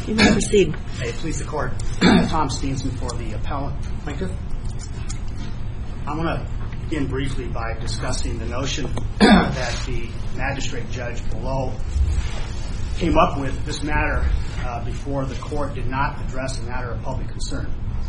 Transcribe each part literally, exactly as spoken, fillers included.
You may proceed. May it please the Court. Tom Steensman for the appellant plaintiff. I'm going to begin briefly by discussing the notion that the magistrate judge below came up with this matter uh, before the Court did not address a matter of public concern.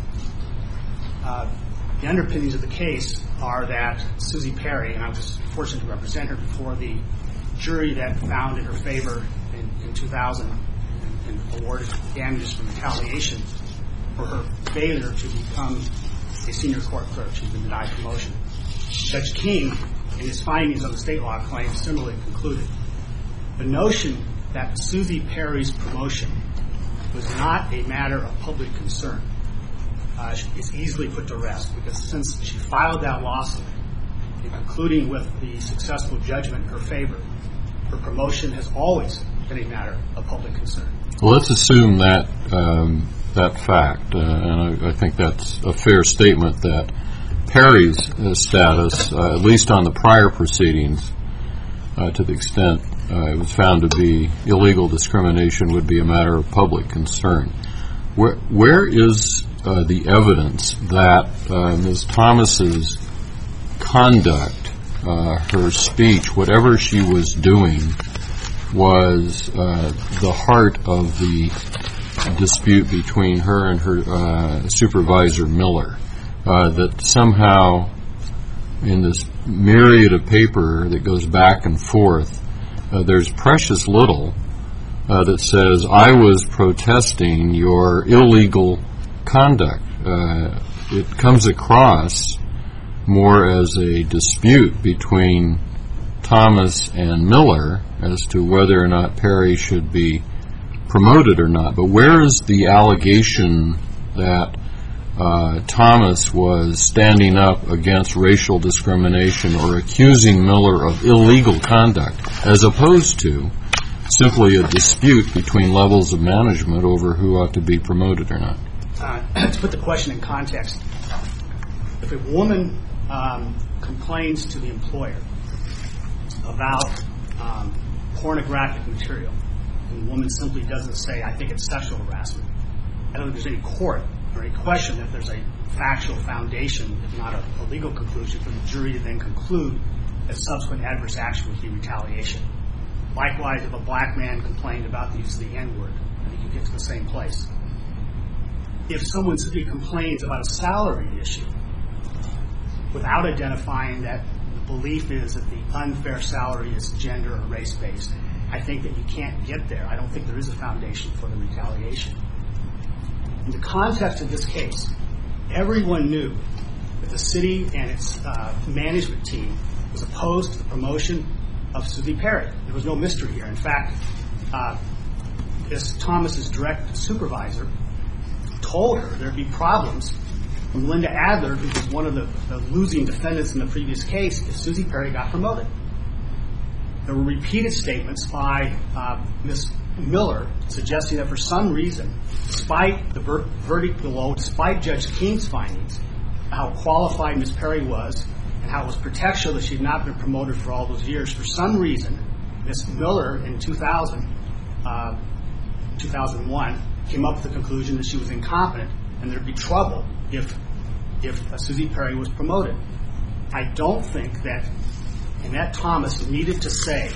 Uh, the underpinnings of the case are that Susie Perry, and I was fortunate to represent her before the jury that found in her favor in, in two thousand and, and awarded damages for retaliation for her failure to become a senior court clerk. She's been denied promotion. Judge King, in his findings on the state law claim, similarly concluded the notion that Susie Perry's promotion was not a matter of public concern uh, is easily put to rest, because since she filed that lawsuit, including with the successful judgment in her favor, her promotion has always been a matter of public concern. Well, let's assume that um, that fact, uh, and I, I think that's a fair statement, that Perry's uh, status, uh, at least on the prior proceedings, uh, to the extent uh, it was found to be illegal discrimination, would be a matter of public concern. Where, where is uh, the evidence that uh, Miz Thomas's conduct, uh, her speech, whatever she was doing, was uh, the heart of the dispute between her and her uh, supervisor, Miller? Uh, that somehow, in this myriad of paper that goes back and forth, uh, there's precious little uh, that says, I was protesting your illegal conduct. Uh, it comes across more as a dispute between Thomas and Miller as to whether or not Perry should be promoted or not. But where is the allegation that uh, Thomas was standing up against racial discrimination or accusing Miller of illegal conduct, as opposed to simply a dispute between levels of management over who ought to be promoted or not? Uh, to put the question in context, if a woman um, complains to the employer about um, pornographic material, and the woman simply doesn't say, I think it's sexual harassment, I don't think there's any court or any question that there's a factual foundation, if not a, a legal conclusion, for the jury to then conclude that subsequent adverse action would be retaliation. Likewise, if a black man complained about the use of the N-word, I think you get to the same place. If someone simply complains about a salary issue without identifying that the belief is that the unfair salary is gender or race-based, I think that you can't get there. I don't think there is a foundation for the retaliation. In the context of this case, everyone knew that the city and its uh, management team was opposed to the promotion of Susie Perry. There was no mystery here. In fact, uh, this Thomas's direct supervisor told her there'd be problems from Linda Adler, who was one of the, the losing defendants in the previous case, if Susie Perry got promoted. There were repeated statements by uh, Miz Miller suggesting that for some reason, despite the ver- verdict below, despite Judge King's findings, how qualified Miz Perry was and how it was pretextual that she had not been promoted for all those years, for some reason, Miz Miller in two thousand, uh, two thousand one came up with the conclusion that she was incompetent and there'd be trouble if, if uh, Susie Perry was promoted. I don't think that Annette Thomas needed to say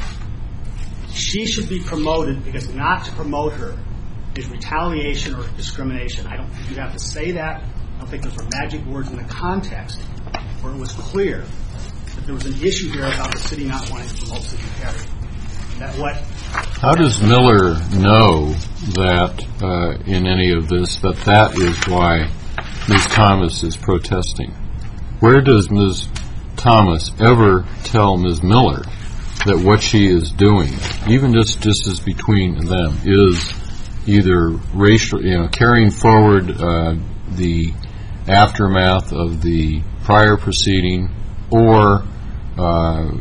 she should be promoted because not to promote her is retaliation or discrimination. I don't think you have to say that. I don't think those were magic words in the context where it was clear that there was an issue here about the city not wanting to promote Susie Perry. That what? How does Miller know that uh, in any of this that that is why Miz Thomas is protesting? Where does Miz Thomas ever tell Miz Miller that what she is doing, even just just as between them, is either racial, you know, carrying forward uh, the aftermath of the prior proceeding, or uh,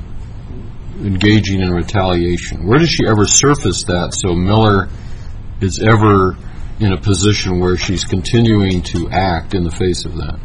engaging in retaliation? Where does she ever surface that so Miller is ever in a position where she's continuing to act in the face of that?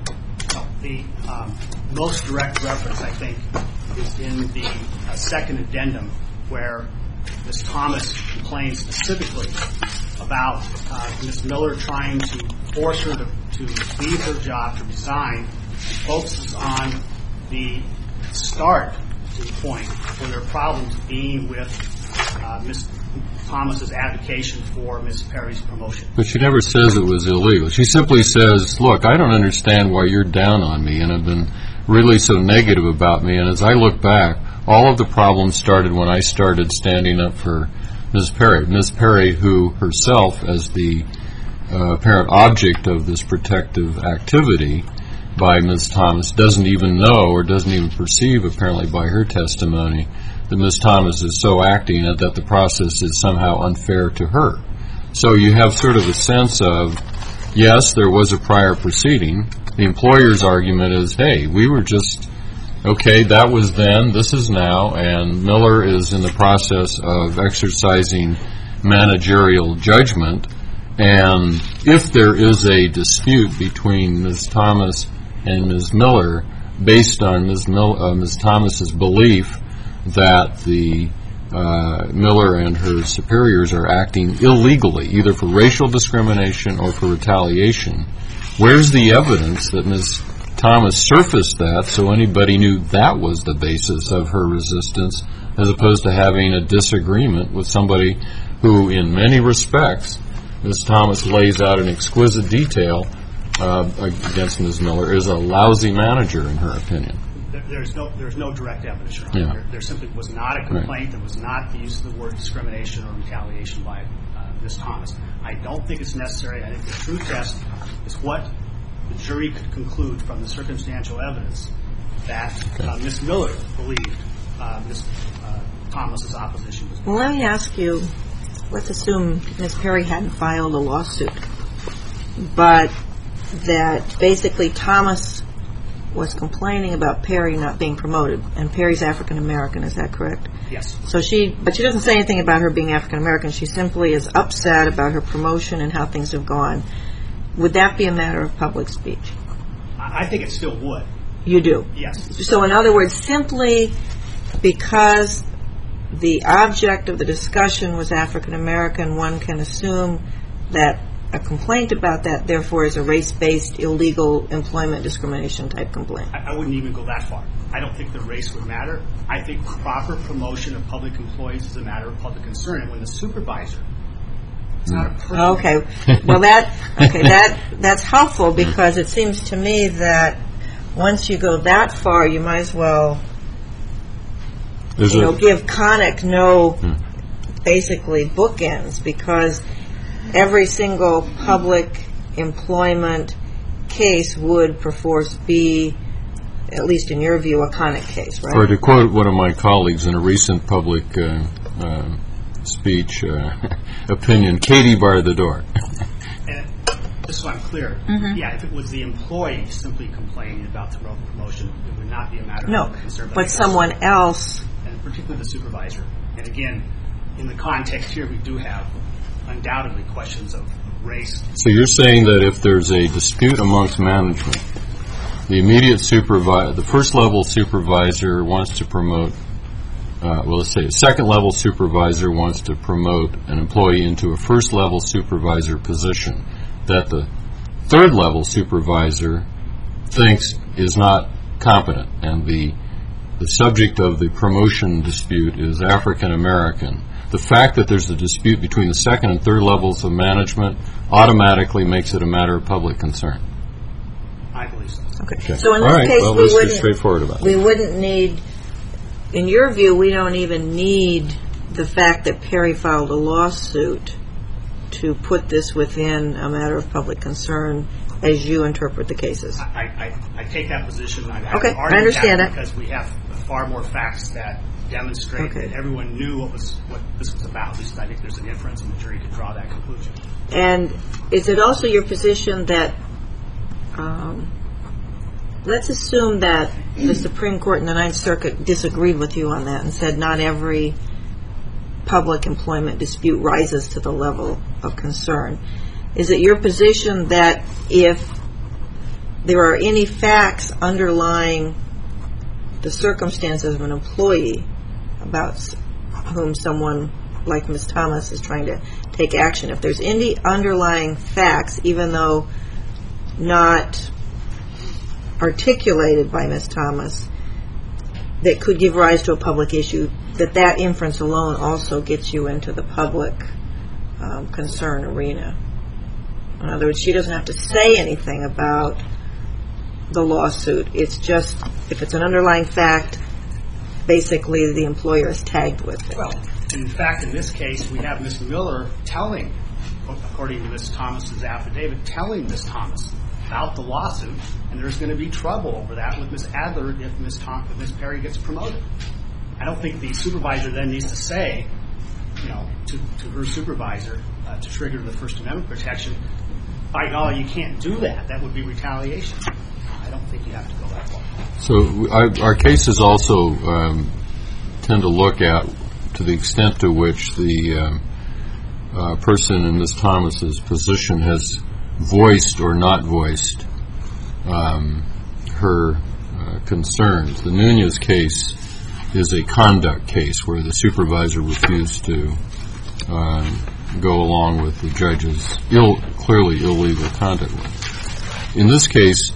The um, most direct reference, I think, is in the uh, second addendum, where Miz Thomas complains specifically about uh, Miz Miller trying to force her to, to leave her job, to resign, focuses on the start to the point where there are problems being with uh, Miz Thomas's advocation for Miz Perry's promotion. But she never says it was illegal. She simply says, look, I don't understand why you're down on me and have been really so negative about me. And as I look back, all of the problems started when I started standing up for Miz Perry. Miz Perry, who herself, as the uh, apparent object of this protective activity by Miz Thomas, doesn't even know or doesn't even perceive, apparently by her testimony, that Miz Thomas is so acting and that the process is somehow unfair to her. So you have sort of a sense of, yes, there was a prior proceeding. The employer's argument is, hey, we were just, okay, that was then, this is now, and Miller is in the process of exercising managerial judgment. And if there is a dispute between Miz Thomas and Miz Miller based on Miz Mil- uh, Miz Thomas's belief that the uh, Miller and her superiors are acting illegally, either for racial discrimination or for retaliation, where's the evidence that Miz Thomas surfaced that so anybody knew that was the basis of her resistance, as opposed to having a disagreement with somebody who, in many respects, Miz Thomas lays out in exquisite detail uh, against Miz Miller, is a lousy manager, in her opinion. There's no there's no direct evidence, Your Honor. Yeah. There, there simply was not a complaint. Right. There was not the use of the word discrimination or retaliation by uh, Miz Thomas. I don't think it's necessary. I think the true test is what the jury could conclude from the circumstantial evidence that okay. uh, Miz Miller believed uh, Miz Uh, Thomas's opposition was. Well, let me ask you. Let's assume Miz Perry hadn't filed a lawsuit, but that basically Thomas was complaining about Perry not being promoted, and Perry's African American. Is that correct? Yes. So she, but she doesn't say anything about her being African American. She simply is upset about her promotion and how things have gone. Would that be a matter of public speech? I think it still would. You do? Yes. So in other words, simply because the object of the discussion was African American, one can assume that a complaint about that, therefore, is a race-based illegal employment discrimination type complaint. I, I wouldn't even go that far. I don't think the race would matter. I think proper promotion of public employees is a matter of public concern. And when the supervisor, it's not a person. Okay. Well, that okay that that's helpful, because it seems to me that once you go that far, you might as well There's you know a, give Connick no hmm. basically bookends, because every single public employment case would perforce be, at least in your view, a Connick case, right? Or to quote one of my colleagues in a recent public uh, uh, speech uh, opinion, Katie barred the door. And just so I'm clear, Mm-hmm. yeah, if it was the employee simply complaining about the promotion, it would not be a matter No, of concern. but someone else. And particularly the supervisor. And again, in the context here, we do have undoubtedly questions of race. So you're saying that if there's a dispute amongst management, the immediate supervisor, the first level supervisor wants to promote, uh, well, let's say a second level supervisor wants to promote an employee into a first level supervisor position that the third level supervisor thinks is not competent, and the the subject of the promotion dispute is African American. The fact that there's a dispute between the second and third levels of management automatically makes it a matter of public concern. I believe so. Okay. Okay. So in All this right. case, well, we let's be wouldn't. straightforward about it. We wouldn't need. In your view, we don't even need the fact that Perry filed a lawsuit to put this within a matter of public concern, as you interpret the cases. I, I, I take that position. I, Okay, I I understand that it. because we have far more facts that demonstrate Okay. that everyone knew what was what this was about. At least I think there's an inference, and the jury could draw that conclusion. And is it also your position that, um, let's assume that the Supreme Court and the Ninth Circuit disagreed with you on that and said not every public employment dispute rises to the level of concern. Is it your position that if there are any facts underlying the circumstances of an employee about whom someone like Miz Thomas is trying to take action. If there's any underlying facts, even though not articulated by Miz Thomas, that could give rise to a public issue, that that inference alone also gets you into the public um, concern arena. In other words, she doesn't have to say anything about the lawsuit. It's just, if it's an underlying fact, basically the employer is tagged with it. Well, in fact, in this case, we have Miz Miller telling, according to Miz Thomas's affidavit, telling Miz Thomas about the lawsuit, and there's going to be trouble over that with Miz Adler if Miz Tom, if Miz Perry gets promoted. I don't think the supervisor then needs to say, you know, to, to her supervisor uh, to trigger the First Amendment protection, by golly, you can't do that. That would be retaliation. I don't think you have to go that far. So our, our cases also um, tend to look at, to the extent to which the um, uh, person in Miz Thomas's position has voiced or not voiced um, her uh, concerns. The Nunez case is a conduct case where the supervisor refused to uh, go along with the judge's Ill, clearly illegal conduct. In this case,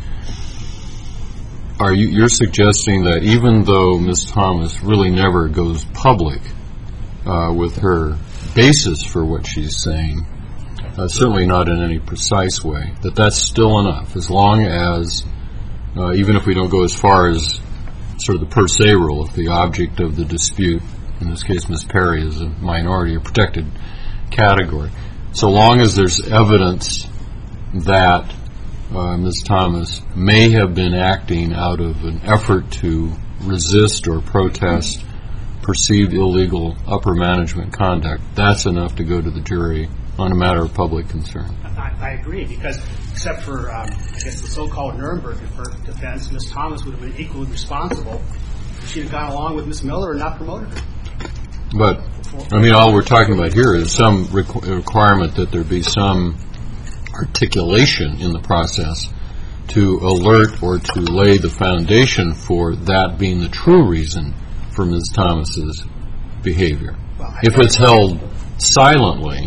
are you you're suggesting that even though Miz Thomas really never goes public uh, with her basis for what she's saying, uh, certainly not in any precise way, that that's still enough, as long as, uh, even if we don't go as far as sort of the per se rule, if the object of the dispute, in this case Miz Perry, is a minority or protected category, so long as there's evidence that uh, Miz Thomas may have been acting out of an effort to resist or protest perceived illegal upper management conduct, that's enough to go to the jury on a matter of public concern. I, I agree, because except for, um, I guess, the so-called Nuremberg defense, Miz Thomas would have been equally responsible if she had gone along with Miz Miller and not promoted her. But, I mean, all we're talking about here is some requ- requirement that there be some articulation in the process to alert or to lay the foundation for that being the true reason for Miz Thomas's behavior. Well, if it's held silently,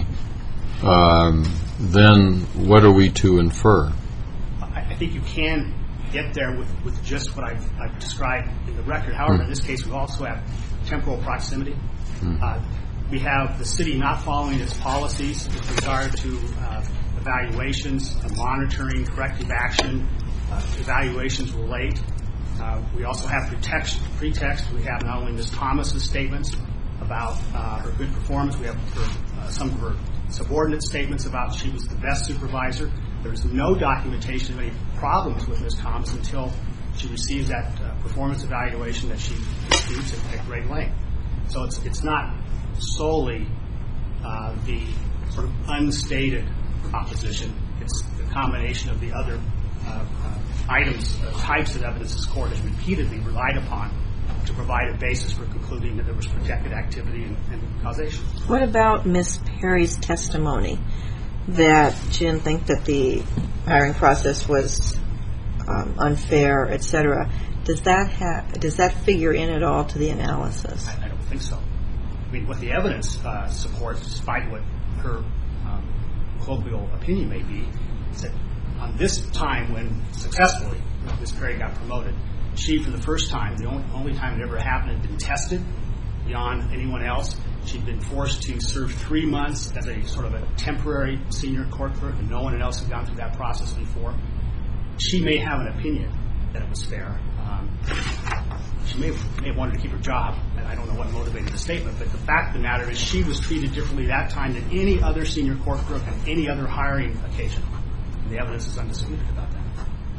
um, then what are we to infer? I, I think you can get there with, with just what I've, I've described in the record. However, mm. in this case, we also have temporal proximity. Mm. Uh, we have the city not following its policies with regard to uh, evaluations, uh, monitoring, corrective action. Uh, evaluations were late. Uh, we also have pretext, pretext. We have not only Miz Thomas's statements about uh, her good performance, we have her, uh, some of her subordinate statements about she was the best supervisor. There is no documentation of any problems with Miz Thomas until she receives that uh, performance evaluation that she disputes at great length. So it's it's not solely uh, the sort of unstated opposition. It's the combination of the other uh, uh, items, uh, types of evidence this court has repeatedly relied upon to provide a basis for concluding that there was protected activity and, and causation. What about Miz Perry's testimony that she didn't think that the hiring process was um, unfair, et cetera? Does that ha- does that figure in at all to the analysis? I, I don't think so. I mean, what the evidence uh, supports, despite what her um, colloquial opinion may be, is that on this time when successfully Miz Perry got promoted, she, for the first time, the only, only time it ever happened, had been tested beyond anyone else. She'd been forced to serve three months as a sort of a temporary senior court clerk, and no one else had gone through that process before. She may have an opinion that it was fair. Um, she may have, may have wanted to keep her job, and I don't know what motivated the statement, but the fact of the matter is she was treated differently that time than any other senior court clerk on any other hiring occasion. And the evidence is undisputed about that.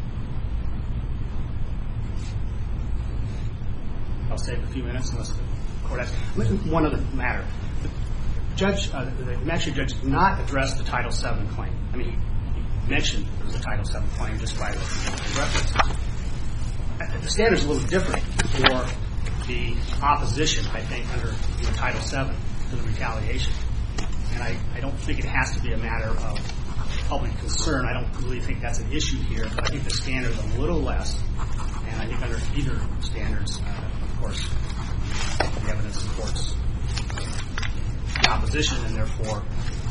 I'll save a few minutes unless the court asks. One other matter. The judge, uh, the magistrate judge did not address the Title seven claim. I mean, he, he mentioned there was a Title seven claim just by the reference. The standard's a little different for the opposition, I think, under you know, Title seven to the retaliation. And I, I don't think it has to be a matter of public concern. I don't really think that's an issue here, but I think the standard's a little less. And I think under either standards, uh, of course, the evidence supports the opposition, and therefore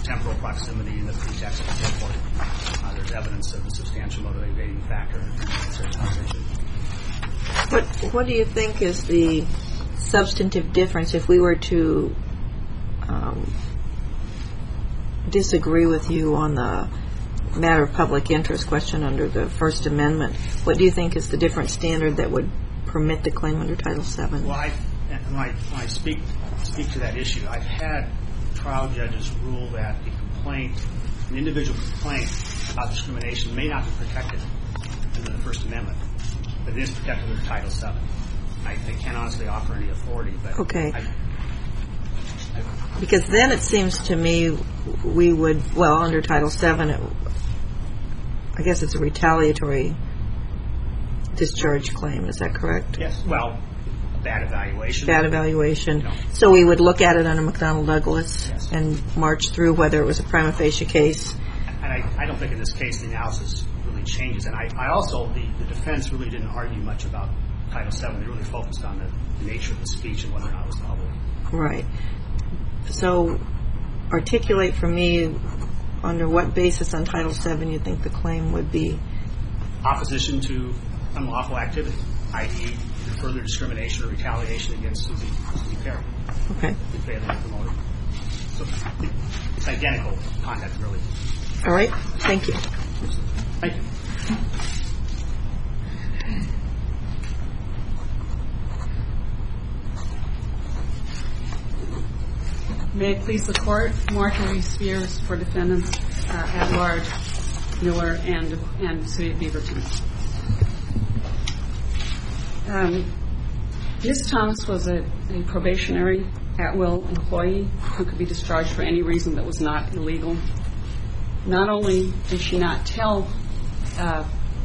temporal proximity in the pretext of the report. Uh, there's evidence of a substantial motivating factor in the transition. What, what do you think is the substantive difference if we were to um, disagree with you on the matter of public interest question under the First Amendment? What do you think is the different standard that would permit the claim under Title seven? Well, I, when I, when I speak, speak to that issue, I've had trial judges rule that a complaint, an individual complaint about discrimination may not be protected under the First Amendment, but it is protected under Title seven. I, I can't honestly offer any authority, but okay. I, I, because then it seems to me we would, well, under Title seven, it, I guess it's a retaliatory discharge claim. Is that correct? yes, well, bad evaluation. Bad evaluation. No. So we would look at it under McDonnell Douglas Yes. and march through whether it was a prima facie case. And I, I don't think in this case the analysis really changes. And I, I also, the, the defense really didn't argue much about Title seven. They really focused on the, the nature of the speech and whether or not it was public. Right. So articulate for me under what basis on Title seven you think the claim would be. Opposition to unlawful activity, that is further discrimination or retaliation against Susie, Susie Perry. Okay. In failing to promote her. So it, it's identical conduct, really. All right. Thank you. Thank you. May it please the Court, Marjorie Spears for defendants uh, at large, Miller and and City of Beaverton. Um, Miz Thomas was a, a probationary at-will employee who could be discharged for any reason that was not illegal. Not only did she not tell uh,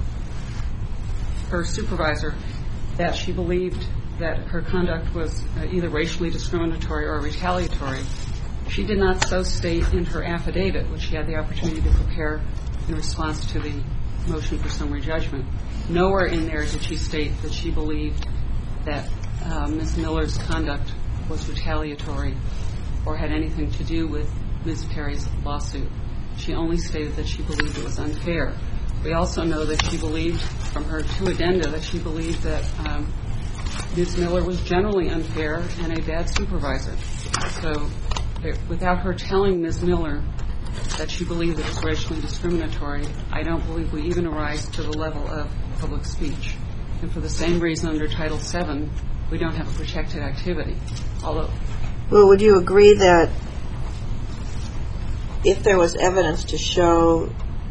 her supervisor that she believed that her conduct was uh, either racially discriminatory or retaliatory, she did not so state in her affidavit, which she had the opportunity to prepare in response to the motion for summary judgment. Nowhere in there did she state that she believed that uh, Miz Miller's conduct was retaliatory or had anything to do with Miz Perry's lawsuit. She only stated that she believed it was unfair. We also know that she believed, from her two addenda, that she believed that um, Miz Miller was generally unfair and a bad supervisor. So there, without her telling Miz Miller that she believed it was racially discriminatory, I don't believe we even arise to the level of public speech. And for the same reason under Title seven, we don't have a protected activity. Although, well, would you agree that if there was evidence to show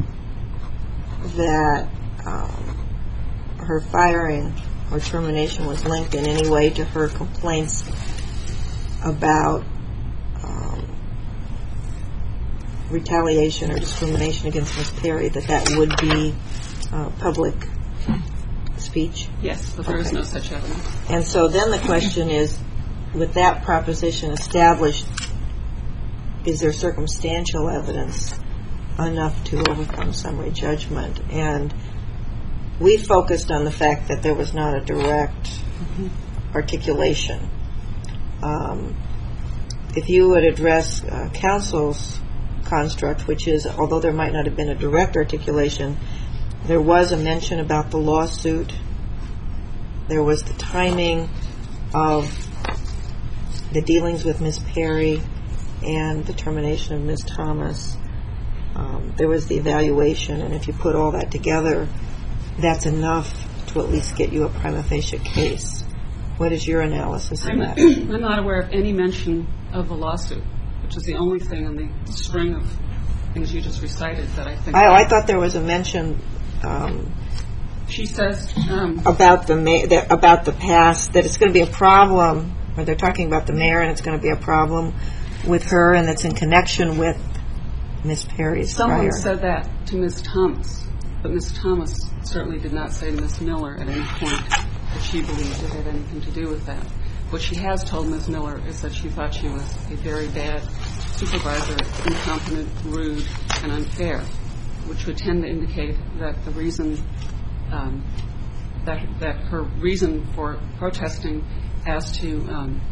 that um, her firing or termination was linked in any way to her complaints about um, retaliation or discrimination against Miz Perry, that that would be uh, public speech? yes, but there is no such evidence. And so then the question is, with that proposition established, is there circumstantial evidence enough to overcome summary judgment? And we focused on the fact that there was not a direct mm-hmm. articulation. Um, if you would address uh, counsel's construct, which is, although there might not have been a direct articulation, there was a mention about the lawsuit. There was the timing of the dealings with Miz Perry and the termination of Miz Thomas. Um, there was the evaluation, and if you put all that together, that's enough to at least get you a prima facie case. What is your analysis of I'm, that? I'm not aware of any mention of the lawsuit, which is the only thing in the string of things you just recited that I think... I, I thought there was a mention um, she says... Um, about the ma- that, about the past, that it's going to be a problem, or they're talking about the mayor, and it's going to be a problem with her, and that's in connection with Miz Perry's Someone prior. said that to Miz Thomas, but Miz Thomas certainly did not say to Miz Miller at any point that she believed it had anything to do with that. What she has told Miz Miller is that she thought she was a very bad supervisor, incompetent, rude, and unfair, which would tend to indicate that the reason um, that that her reason for protesting as to um,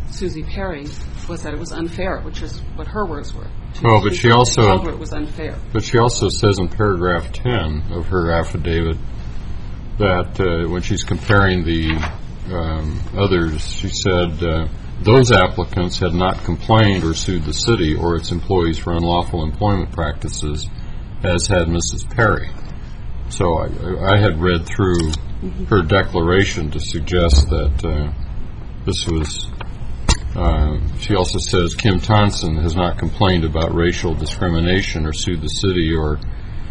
Susie Perry was that it was unfair, which is what her words were. Well, but she also told her it was unfair. But she also says in paragraph ten of her affidavit that uh, when she's comparing the um, others, she said uh, those applicants had not complained or sued the city or its employees for unlawful employment practices, as had Missus Perry. So I, I had read through mm-hmm. her declaration to suggest that uh, this was. Uh, she also says Kim Thompson has not complained about racial discrimination or sued the city, or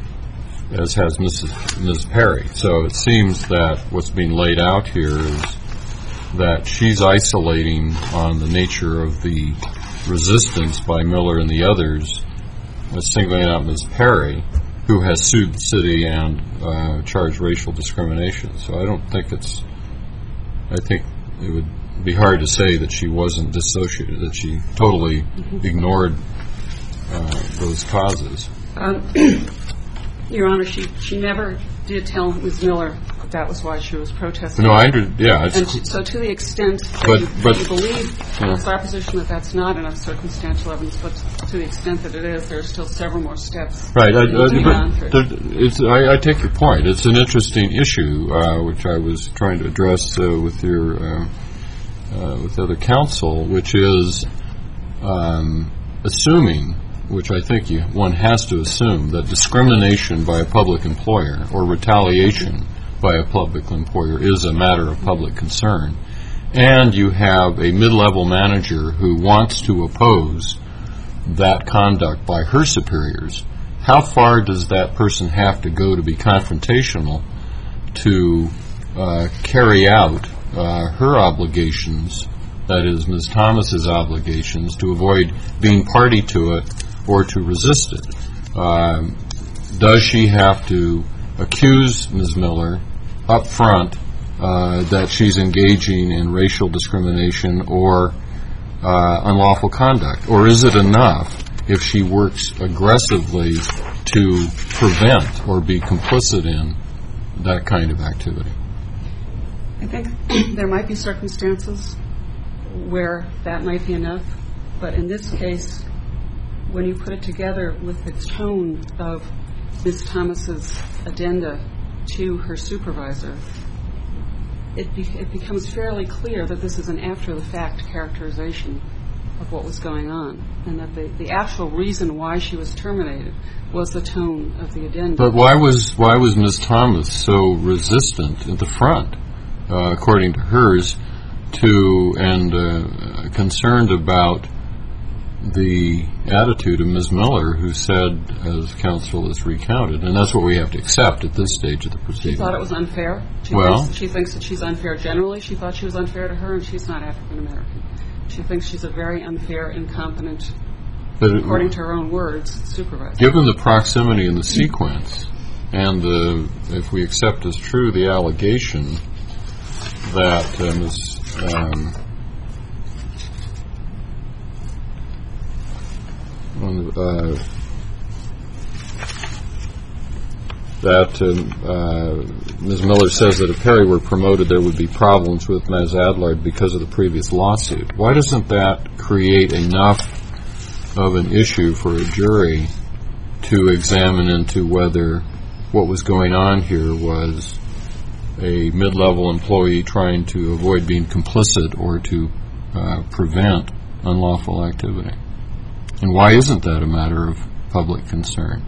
as has Missus Miz Perry. So it seems that what's being laid out here is that she's isolating on the nature of the resistance by Miller and the others, uh, singling out Miz Perry, who has sued the city and uh, charged racial discrimination. So I don't think it's. I think it would be hard to say that she wasn't dissociated, that she totally mm-hmm. ignored uh, those causes. Um, Your Honor, she, she never did tell Miz Miller that that was why she was protesting. No, I under, yeah. It's, and she, so to the extent that but, you, but, you believe, yeah. it's our position that that's not enough circumstantial evidence, but to the extent that it is, there are still several more steps. Right. I, I, but it's, I, I take your point. It's an interesting issue, uh, which I was trying to address uh, with your... Uh, Uh, with other counsel, which is um, assuming, which I think you, one has to assume, that discrimination by a public employer or retaliation by a public employer is a matter of public concern, and you have a mid-level manager who wants to oppose that conduct by her superiors. How far does that person have to go to be confrontational to uh, carry out Uh, her obligations, that is Miz Thomas's obligations, to avoid being party to it or to resist it? Um, does she have to accuse Miz Miller up front uh, that she's engaging in racial discrimination or uh, unlawful conduct? Or is it enough if she works aggressively to prevent or be complicit in that kind of activity? I think there might be circumstances where that might be enough, but in this case, when you put it together with the tone of Miz Thomas's addenda to her supervisor, it, be- it becomes fairly clear that this is an after-the-fact characterization of what was going on, and that the, the actual reason why she was terminated was the tone of the addenda. But why was why was Miz Thomas so resistant at the front? Uh, according to hers, to and uh, concerned about the attitude of Miz Miller, who said, as counsel has recounted, and that's what we have to accept at this stage of the proceeding. She thought it was unfair. She well, thinks, she thinks that she's unfair generally. She thought she was unfair to her, and she's not African American. She thinks she's a very unfair, incompetent, but it, according to her own words, supervisor. Given the proximity and the sequence, and the, if we accept as true the allegation that uh, Miz Um, uh, that um, uh, Miz Miller says that if Perry were promoted, there would be problems with Miz Adlard because of the previous lawsuit. Why doesn't that create enough of an issue for a jury to examine into whether what was going on here was a mid-level employee trying to avoid being complicit or to uh, prevent unlawful activity? And why isn't that a matter of public concern?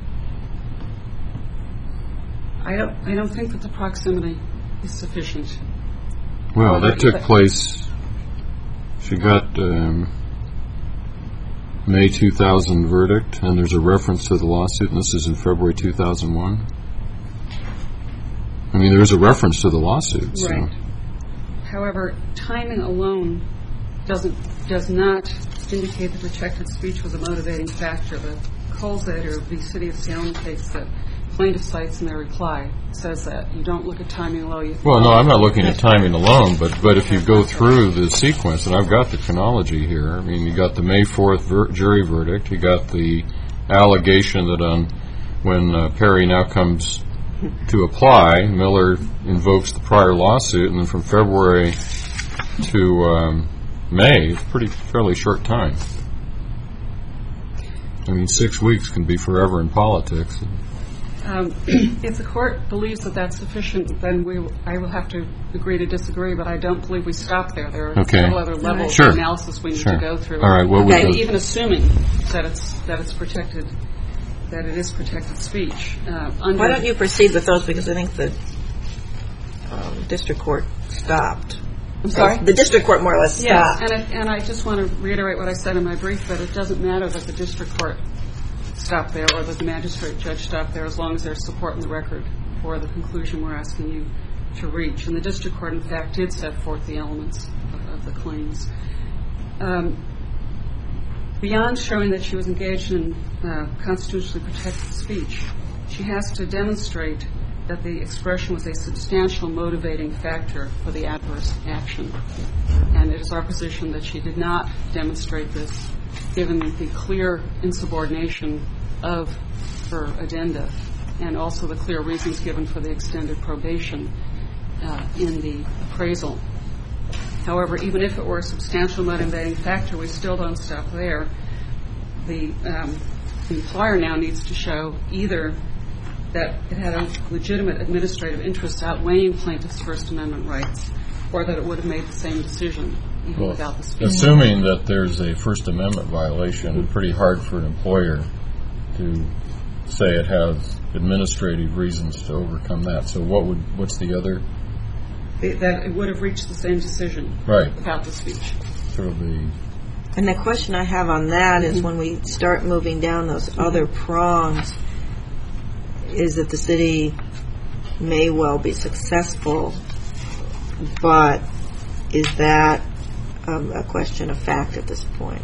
I don't. I don't think that the proximity is sufficient. Well, that took place. She got um, May two thousand verdict, and there's a reference to the lawsuit, and this is in February two thousand one. I mean, there's a reference to the lawsuit. So. Right. However, timing alone doesn't does not indicate that protected speech was a motivating factor. The Colzader of the City of Salem case that plaintiff cites in their reply says that you don't look at timing alone. Well, no, I'm not looking at timing alone, but but if you go through the sequence, and I've got the chronology here. I mean, you got the May fourth ver- jury verdict. You got the allegation that on when uh, Perry now comes to apply, Miller invokes the prior lawsuit, and then from February to um, May, it's pretty fairly short time. I mean, six weeks can be forever in politics. Um, if the court believes that that's sufficient, then we, I will have to agree to disagree, but I don't believe we stop there. There are Okay. several other levels Sure. of analysis we need Sure. to go through. All right, what would and the- even assuming that it's that it's protected, that it is protected speech. Uh, under Why don't you proceed with those, because I think the um, district court stopped. I'm sorry? The district court more or less Yes, stopped. and, I, and I just want to reiterate what I said in my brief, that it doesn't matter that the district court stopped there or that the magistrate judge stopped there, as long as there's support in the record for the conclusion we're asking you to reach. And the district court, in fact, did set forth the elements of, of the claims. Um, beyond showing that she was engaged in uh, constitutionally protected speech, she has to demonstrate that the expression was a substantial motivating factor for the adverse action. And it is our position that she did not demonstrate this, given the clear insubordination of her addenda and also the clear reasons given for the extended probation uh, in the appraisal. However, even if it were a substantial motivating factor, we still don't stop there. The, um, the employer now needs to show either that it had a legitimate administrative interest outweighing plaintiff's First Amendment rights, or that it would have made the same decision even Well, without the speech. assuming that there's a First Amendment violation, it's pretty hard for an employer to say it has administrative reasons to overcome that. So what would what's the other? That it would have reached the same decision Right. without the speech. Sort of the And the question I have on that is, when we start moving down those other prongs, is that the city may well be successful, but is that um, a question of fact at this point?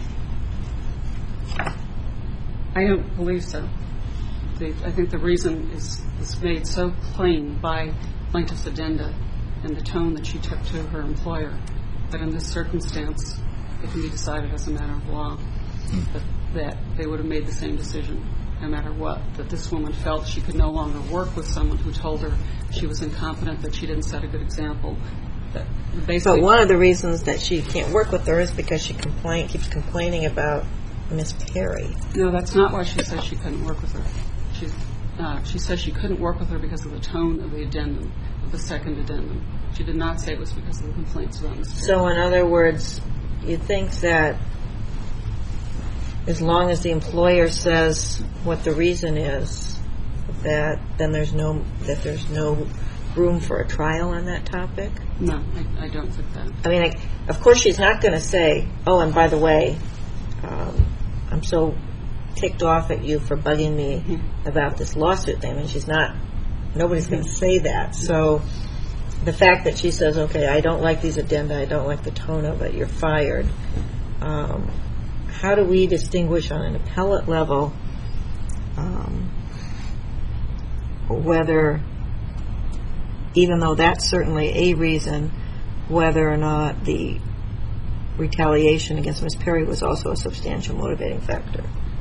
I don't believe so. The, I think the reason is, is made so plain by plaintiff's addenda and the tone that she took to her employer that in this circumstance it can be decided as a matter of law that, that they would have made the same decision no matter what, that this woman felt she could no longer work with someone who told her she was incompetent, that she didn't set a good example. That basically, But one of the reasons that she can't work with her is because she complain, keeps complaining about Miss Perry. no, that's not why she says she couldn't work with her. She, uh, she says she couldn't work with her because of the tone of the addendum, of the second addendum. She did not say it was because of the complaints about Miss Perry. So in other words, you think that as long as the employer says what the reason is, that then there's no that there's no room for a trial on that topic? No, I, I don't think that. I mean, I, of course, she's not going to say, "Oh, and by the way, um, I'm so ticked off at you for bugging me Mm-hmm. about this lawsuit thing." I mean, she's not. Nobody's going to say that. So the fact that she says, "Okay, I don't like these addenda. I don't like the tone of it. You're fired." Um, how do we distinguish on an appellate level um, whether, even though that's certainly a reason, whether or not the retaliation against Miz Perry was also a substantial motivating factor?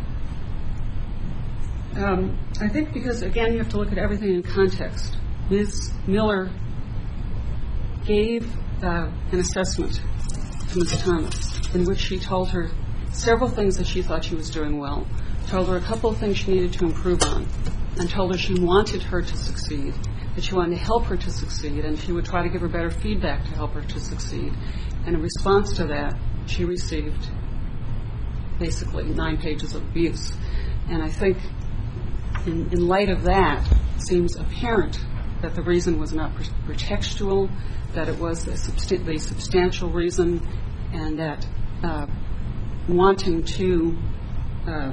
Um, I think because, again, you have to look at everything in context. Miz Miller gave uh, an assessment to Miz Thomas in which she told her several things that she thought she was doing well, told her a couple of things she needed to improve on, and told her she wanted her to succeed, that she wanted to help her to succeed, and she would try to give her better feedback to help her to succeed. And in response to that, she received basically nine pages of abuse. And I think in, in light of that, it seems apparent that the reason was not pretextual, that it was a subst- the substantial reason, and that uh, wanting to uh,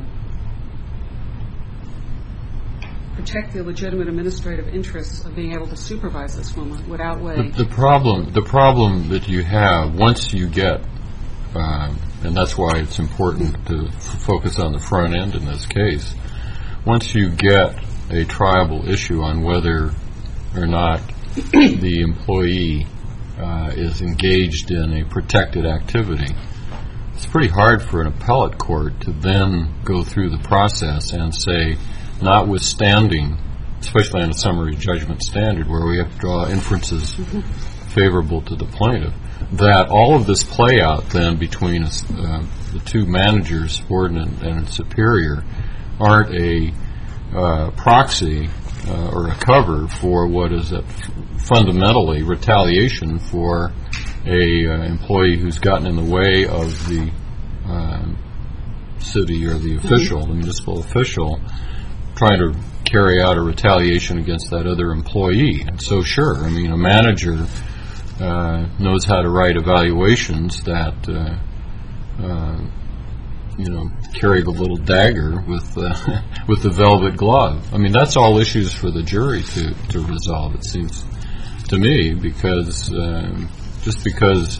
protect the legitimate administrative interests of being able to supervise this woman would outweigh. The, the problem, the problem that you have once you get, uh, and that's why it's important to f- focus on the front end in this case. Once you get a triable issue on whether or not the employee uh, is engaged in a protected activity, it's pretty hard for an appellate court to then go through the process and say, notwithstanding, especially on a summary judgment standard where we have to draw inferences favorable to the plaintiff, that all of this play out then between uh, the two managers, subordinate and superior, aren't a uh, proxy uh, or a cover for what is a fundamentally retaliation for a uh, employee who's gotten in the way of the uh, city or the official, the municipal official, trying to carry out a retaliation against that other employee. And so, sure, I mean, a manager uh, knows how to write evaluations that, uh, uh, you know, carry the little dagger with uh, with the velvet glove. I mean, that's all issues for the jury to, to resolve, it seems to me, because uh, just because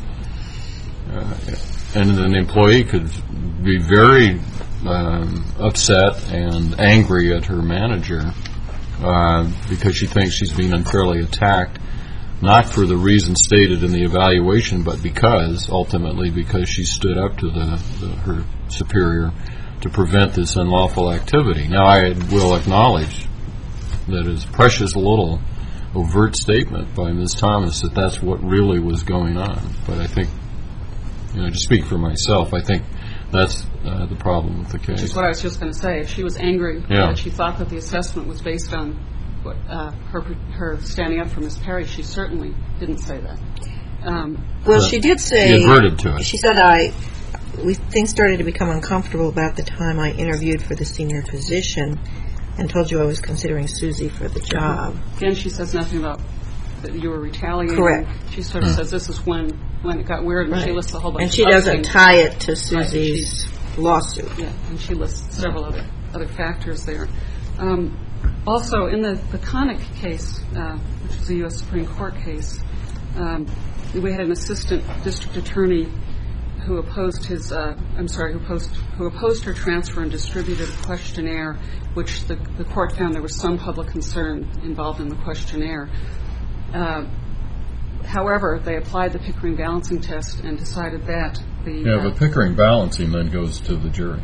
uh, and an employee could be very um, upset and angry at her manager uh, because she thinks she's being unfairly attacked, not for the reason stated in the evaluation, but because, ultimately, because she stood up to the, the her superior to prevent this unlawful activity. Now, I will acknowledge that it's precious little overt statement by Miz Thomas that that's what really was going on. But I think, you know, to speak for myself, I think that's uh, the problem with the case. Which is what I was just going to say. If she was angry yeah. that she thought that the assessment was based on what, uh, her her standing up for Miz Perry, she certainly didn't say that. Um, well, she did say... She adverted to it. She said, I... We, things started to become uncomfortable about the time I interviewed for the senior position and told you I was considering Susie for the job. Again, she says nothing about that you were retaliating. Correct. She sort of mm. says this is when, when it got weird, and right. she lists a whole bunch and she of doesn't things. tie it to Susie's right. lawsuit. Yeah, and she lists several other, other factors there. Um, also, in the, the Connick case, uh, which was a U S Supreme Court case, um, we had an assistant district attorney who opposed his, uh, I'm sorry, who opposed, who opposed her transfer and distributed a questionnaire, which the, the court found there was some public concern involved in the questionnaire. Uh, however, they applied the Pickering balancing test and decided that the... Yeah, uh, but Pickering balancing then goes to the jury.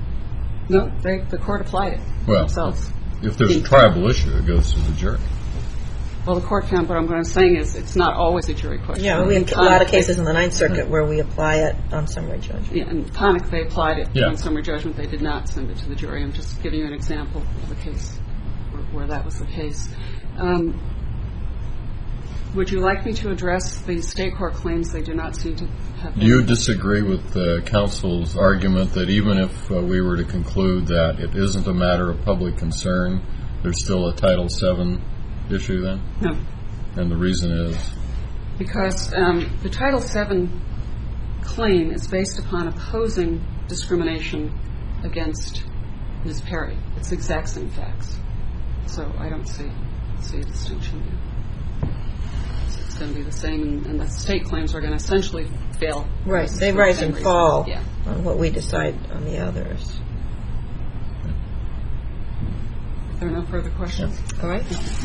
No, they, the court applied it well, themselves. If there's a tribal issue, it goes to the jury. Well, the court found, what I'm going to saying is it's not always a jury question. Yeah, we have a lot of cases in the Ninth Circuit where we apply it on summary judgment. Yeah, in Connick, they applied it yeah. on summary judgment. They did not send it to the jury. I'm just giving you an example of a case where, where that was the case. Um, would you like me to address the state court claims? They do not seem to have been. Do you disagree with uh, counsel's argument that even if uh, we were to conclude that it isn't a matter of public concern, there's still a Title seven issue then? No. And the reason is? Because um, the Title seven claim is based upon opposing discrimination against Miz Perry. It's the exact same facts. So I don't see, see a distinction there. So it's going to be the same, and, and the state claims are going to essentially fail. Right. They rise and fall yeah. on what we decide on the others. Are there no further questions? All right.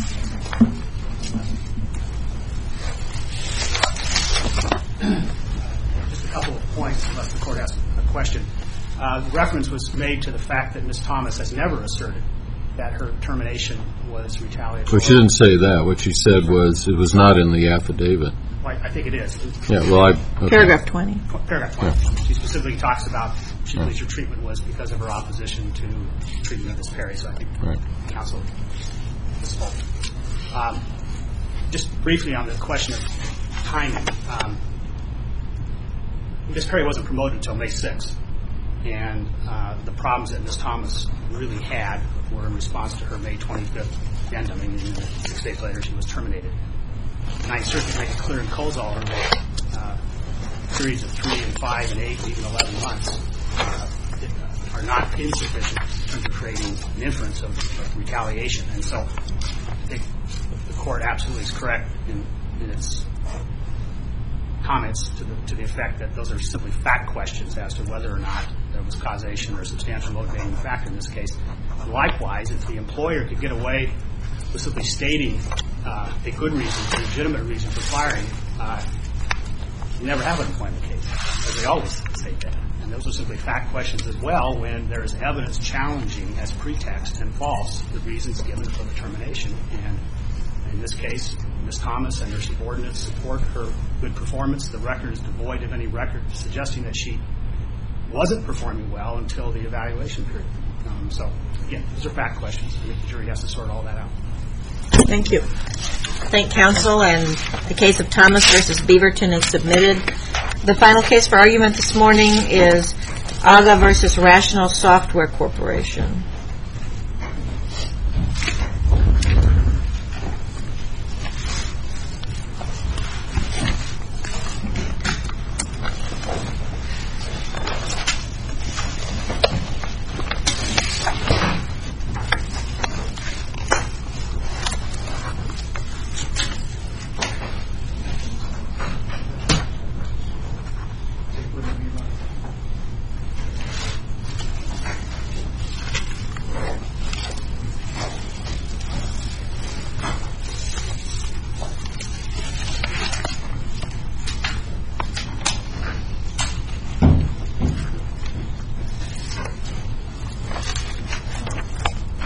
Just a couple of points, unless the court has a question. Uh, reference was made to the fact that Miz Thomas has never asserted that her termination was retaliatory. Well, she didn't say that. What she said was it was not in the affidavit. Well, I think it is. Yeah, well, I... Okay. Paragraph twenty. Paragraph twenty. Yeah. She specifically talks about she believes her treatment was because of her opposition to treatment of Miz Perry, so I think right. counsel misspoke. Um, just briefly on the question of timing, um, Miz Perry wasn't promoted until May sixth, and uh, the problems that Miz Thomas really had were in response to her May twenty-fifth addendum, and six days later she was terminated. And I certainly make it clear in Kozol that uh, periods of three and five and eight and even eleven months uh, are not insufficient in terms of creating an inference of, of retaliation. And so I think the court absolutely is correct in, in its comments to the, to the effect that those are simply fact questions as to whether or not there was causation or a substantial motivating factor in this case. Likewise, if the employer could get away with simply stating uh, a good reason, a legitimate reason for firing, uh, you never have an employment case, as they always state that. And those are simply fact questions as well when there is evidence challenging as pretext and false the reasons given for the termination. And in this case, Miz Thomas and her subordinates support her good performance. The record is devoid of any record suggesting that she wasn't performing well until the evaluation period. Um, so, again, those are fact questions. I think the jury has to sort all that out. Thank you. Thank counsel, and the case of Thomas versus Beaverton is submitted. The final case for argument this morning is Aga versus Rational Software Corporation.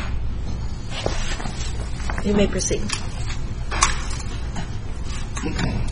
You may proceed. Okay.